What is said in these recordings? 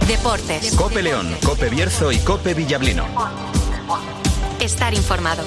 Deportes. COPE León, COPE Bierzo y COPE Villablino. Estar informado.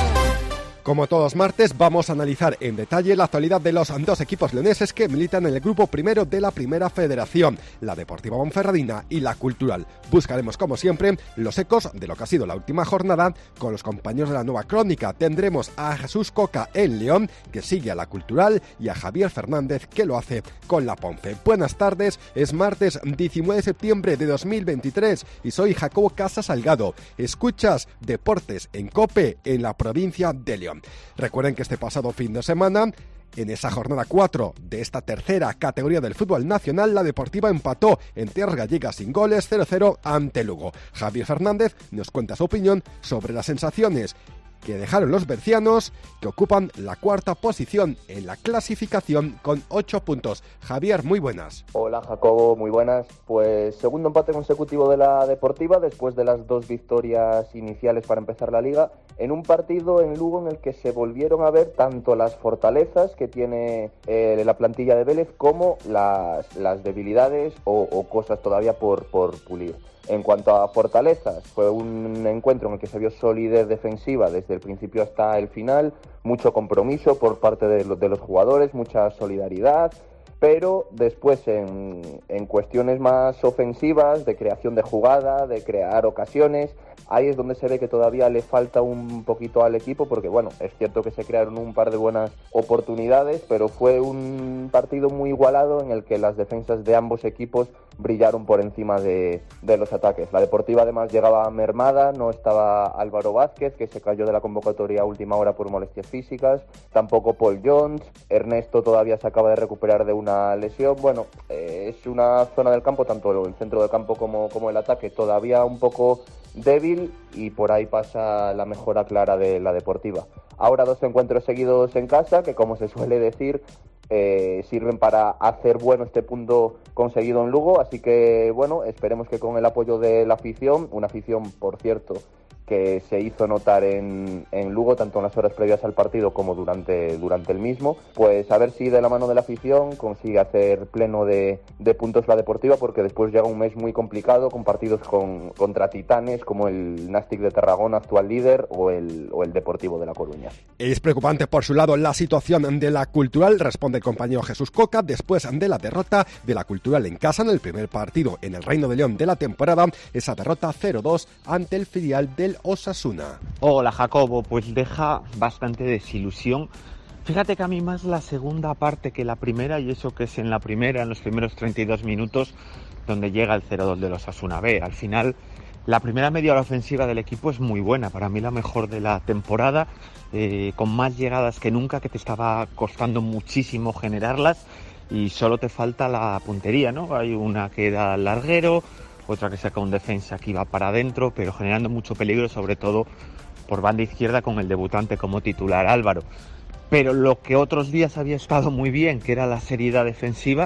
Como todos martes, vamos a analizar en detalle la actualidad de los dos equipos leoneses que militan en el grupo primero de la Primera Federación, la Deportiva Ponferradina y la Cultural. Buscaremos, como siempre, los ecos de lo que ha sido la última jornada con los compañeros de la Nueva Crónica. Tendremos a Jesús Coca en León, que sigue a la Cultural, y a Javier Fernández, que lo hace con la Ponce. Buenas tardes, es martes 19 de septiembre de 2023 y soy Jacobo Casa Salgado. Escuchas Deportes en COPE en la provincia de León. Recuerden que este pasado fin de semana, en esa jornada 4 de esta tercera categoría del fútbol nacional, la Deportiva empató en tierras gallegas sin goles 0-0 ante Lugo. Javier Fernández nos cuenta su opinión sobre las sensaciones que dejaron los bercianos, que ocupan la cuarta posición en la clasificación con 8 puntos. Javier, muy buenas. Hola Jacobo, muy buenas. Pues segundo empate consecutivo de la Deportiva después de las 2 victorias iniciales para empezar la Liga, en un partido en Lugo en el que se volvieron a ver tanto las fortalezas que tiene la plantilla de Vélez como las debilidades o cosas todavía por pulir. En cuanto a fortalezas, fue un encuentro en el que se vio solidez defensiva desde el principio hasta el final, mucho compromiso por parte de los jugadores, mucha solidaridad, pero después en cuestiones más ofensivas, de creación de jugada, de crear ocasiones, ahí es donde se ve que todavía le falta un poquito al equipo, porque bueno, es cierto que se crearon un par de buenas oportunidades, pero fue un partido muy igualado en el que las defensas de ambos equipos brillaron por encima de los ataques. La Deportiva además llegaba mermada, no estaba Álvaro Vázquez, que se cayó de la convocatoria a última hora por molestias físicas, tampoco Paul Jones, Ernesto todavía se acaba de recuperar de una lesión. Bueno, es una zona del campo, tanto el centro del campo como el ataque, todavía un poco débil, y por ahí pasa la mejora clara de la Deportiva. Ahora 2 encuentros seguidos en casa, que como se suele decir, sirven para hacer bueno este punto conseguido en Lugo, así que bueno, esperemos que con el apoyo de la afición, una afición por cierto que se hizo notar en Lugo, tanto en las horas previas al partido como durante el mismo, pues a ver si de la mano de la afición consigue hacer pleno de puntos la Deportiva, porque después llega un mes muy complicado con partidos contra titanes como el Nastic de Tarragona, actual líder, o el Deportivo de La Coruña. Es preocupante por su lado la situación de la Cultural, responde el compañero Jesús Coca, después de la derrota de la Cultural en casa en el primer partido en el Reino de León de la temporada, esa derrota 0-2 ante el filial del Osasuna. Hola Jacobo, pues deja bastante desilusión. Fíjate que a mí más la segunda parte que la primera, y eso que es en la primera, en los primeros 32 minutos, donde llega el 0-2 del Osasuna B. Al final, la primera media hora ofensiva del equipo es muy buena, para mí la mejor de la temporada, con más llegadas que nunca, que te estaba costando muchísimo generarlas, y solo te falta la puntería, ¿no? Hay una que da al larguero, otra que saca un defensa que iba para adentro, pero generando mucho peligro, sobre todo por banda izquierda con el debutante como titular Álvaro. Pero lo que otros días había estado muy bien, que era la seriedad defensiva,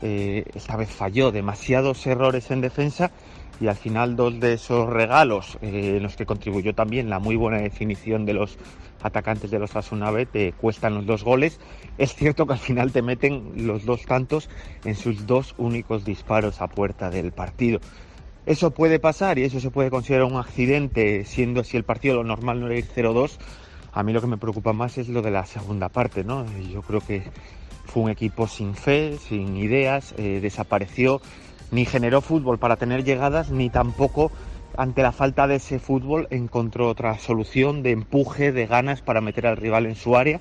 esta vez falló, demasiados errores en defensa, y al final 2 de esos regalos, en los que contribuyó también la muy buena definición de los atacantes de los Osasuna B, te cuestan los 2 goles. Es cierto que al final te meten los 2 tantos en sus 2 únicos disparos a puerta del partido. Eso puede pasar y eso se puede considerar un accidente, siendo así el partido, lo normal no era ir 0-2. A mí lo que me preocupa más es lo de la segunda parte, ¿no? Yo creo que fue un equipo sin fe, sin ideas, desapareció, ni generó fútbol para tener llegadas, ni tampoco ante la falta de ese fútbol encontró otra solución de empuje, de ganas para meter al rival en su área.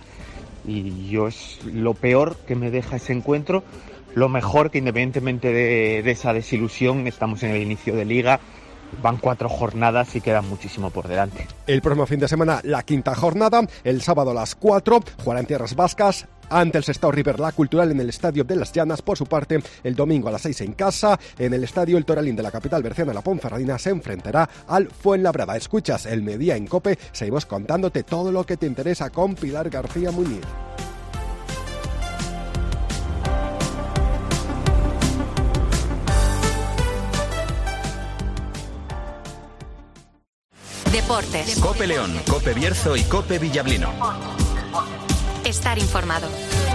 Y yo es lo peor que me deja ese encuentro. Lo mejor que, independientemente de esa desilusión, estamos en el inicio de Liga, van 4 jornadas y queda muchísimo por delante. El próximo fin de semana, la 5ª jornada, el sábado a las 4, jugará en tierras vascas ante el Sestao River la Cultural en el Estadio de las Llanas. Por su parte, el domingo a las 6 en casa, en el Estadio El Toralín de la capital berciana, la Ponferradina se enfrentará al Fuenlabrada. Escuchas el Mediodía en COPE, seguimos contándote todo lo que te interesa con Pilar García Muñiz. Deportes. COPE León, COPE Bierzo y COPE Villablino. Estar informado.